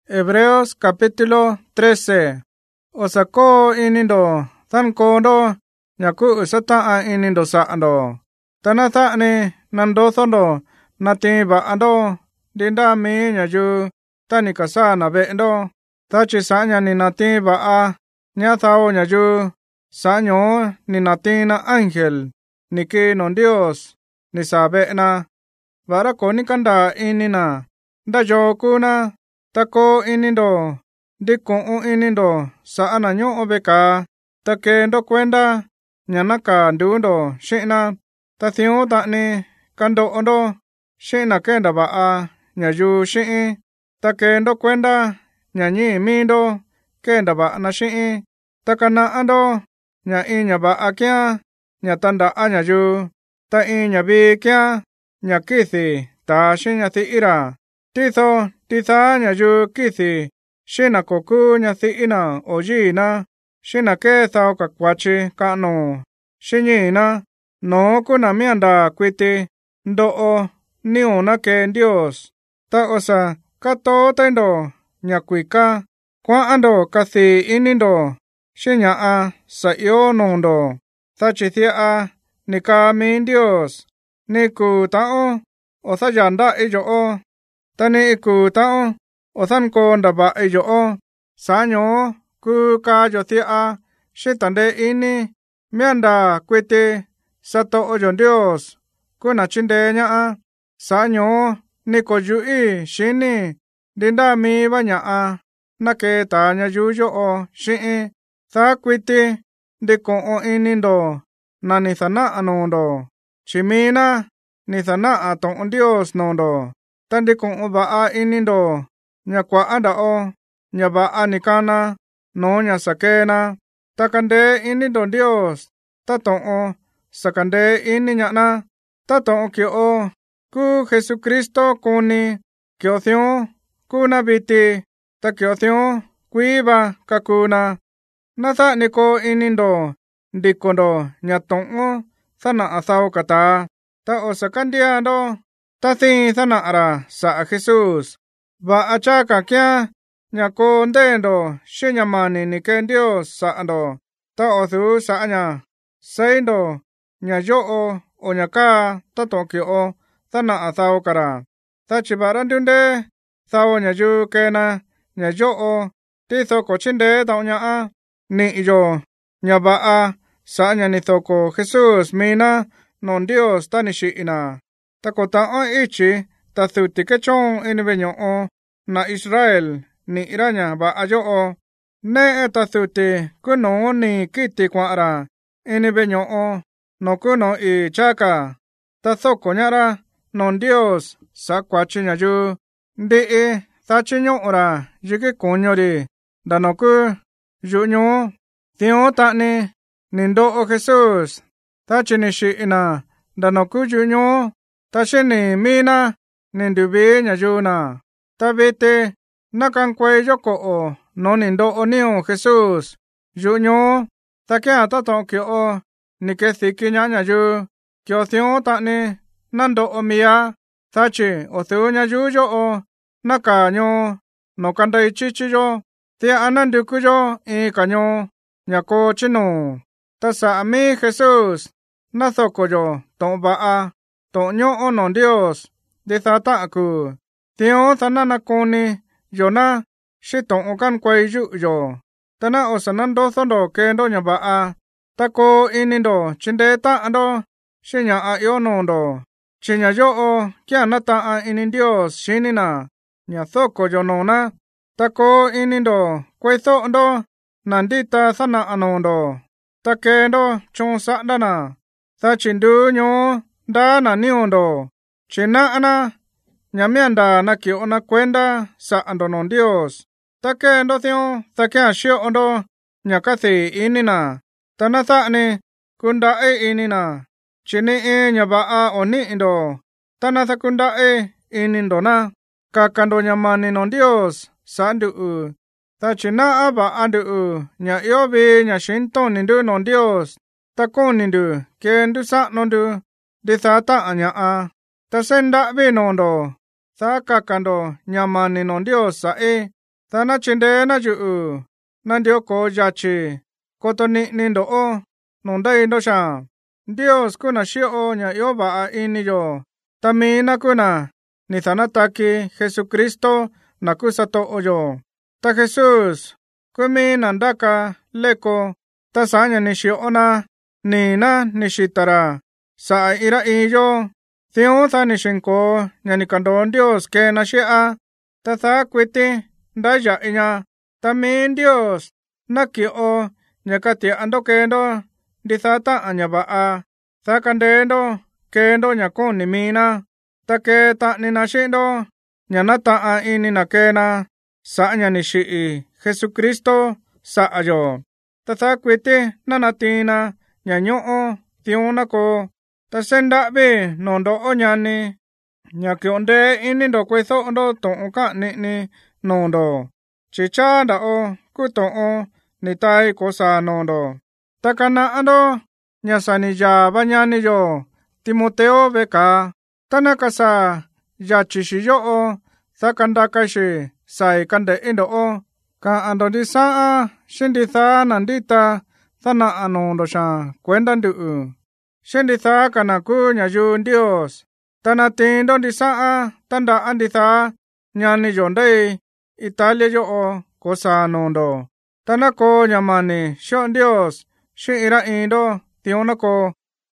Hebreos capítulo 13. Osako inindo thankondo nyaku sata inindo saando. Tanatha ni nando thondo nati ba ando dinda mi nyaju tanikasa na beendo. Tachi sanya ni nati ba a nyathao nyaju sanyo ni nati na angel niki non Dios ni sabe na bara koni kanda inina dajo kuna tako inindo dikon inindo saana nyo obeka takendo kwenda nyanaka ndundo shina tathio tani kando ondo shina kenda ba a nyaju shi takendo kwenda nyanyi mindo kenda ba na shi takana ando nya inya ba akya nyatanda anyaju ta inya bi kya nyakithi ta shinya thi ira titho titha nyaju kithi shina koku nyathi ina ojina shina ke thao kakwachi kano shinyina no kuna mianda kwiti ndoo niuna ke Dios ta osa kato tendo nyakwika kwa ando kathi inindo shinya a sayo nondo tachithia a nika min Dios niku tao othayanda ijo tani iku tao othanko ndaba ijo sanyo ku ka jothia shitande ini mianda kwete sato ojon Dios kuna chinde nya sanyo niko jui shini dinda mi banya nake ta nya jujo shi tha kwete diko inindo nani thana anondo chimina ni thana aton Dios nondo tandiko ba a inindo nyakwa anda nyaba anikana no nya sakena takande inindo Dios taton sakande ininyana taton kyo ku Jesucristo kuni kyo thio kuna biti takyo thio kuiba kakuna natha niko inindo dikondo nyaton thana athao kata ta osakandia do tathi thana ara sa Jesus ba achaka kya nyako ndendo shinyamani nike Dios sa ando ta othu sa anya saindo nyayo onyaka tatokyo thana athao kara ta chibarandunde thao nyaju kena nyayo titho kochinde taonya ni ijo nyaba sa anya ni thoko Jesus mina non Dios tanishi ina takota ichi tathuti kechon inibenyo na Israel ni iranya ba ajo ne tathuti kuno ni kiti kwara inibenyo no kuno I chaka tathoko nyara non Dios sakwachi nyaju ndi thachinyo ora yike konyori danoku junyo thio tani nindo Jesus tachinishi ina danoku junyo tashini mina nindubi nyajuna tabete nakankwe yoko no nindo onio Jesus junyo takia tatokyo nikethiki nyanyaju kyo thio tani nando omia tachi othu nyaju yo nakanyo no kandai chichiyo tia anandukuyo kanyo nyako chino tasa ami Jesus nathokoyo tomba tonyo non Dios de thata aku tio thanana koni yona shiton okan kwai yo tana osanando thondo kendo nyaba tako inindo chindeta ando shinya yonondo chinya yo kya nata inin Dios shinina nyathoko yo nona tako inindo kwaitho ando nandita thana anondo takendo chonsa dana thachindu nyo dana niondo china ana nyamianda nakio na kwenda sa ando non Dios takendo thio takya shio ondo nyakathi inina tanatha ni kunda inina chini nyaba oni indo tanatha kunda inindo na kakando nyamani non Dios sandu tachina aba andu nya yobe nya shinto nindu non Dios takon nindu kendu sa nondu de thata anya tasenda be nondo thaka kando nyamani non Dios sa ta na chinde na ju nan dio ko ya chi ko to ni do o non dai do sha Dios kuna shio nya yo ba ini yo tamina kuna ni thana taki Jesucristo na kusato oyo ta Jesús kumi nandaka leko ta sanya ni shio na ni na ni shitara sa ira iyo Thion tha ni shinko nya ni kandon Dios ke na shia ta tha kwiti da ya inya tamin Dios na ki o nya ka ti ando kendo di tha ta anya ba a tha kandendo kendo nya kon ni mina ta ke ta ni na shindo nya na ta a ini na ke na sa nya ni shi Jesucristo sa ayo ta tha kwiti na na tina nya nyo o Thion na ko ta senda be nondo o nya ni nya ki onde ini do kwe tho ndo to ka ni nondo chi cha da o ku to o ni tai ko sa nondo ta kana ando nya sa ni ja ba nya ni yo Timoteo be ka ta na ka sa ya chi shi yo o ta kanda ka shi sai kande indo o ka ando di sa a shin di tha nan di ta na anondo sha kwenda ndu shin di tha kana ku nya yu Dios ta na tin don di sa a tanda an di tha nya ni yo ndai Italia yo o ko sa nondo ta na ko nya mani shon Dios shi ira indo Thion na ko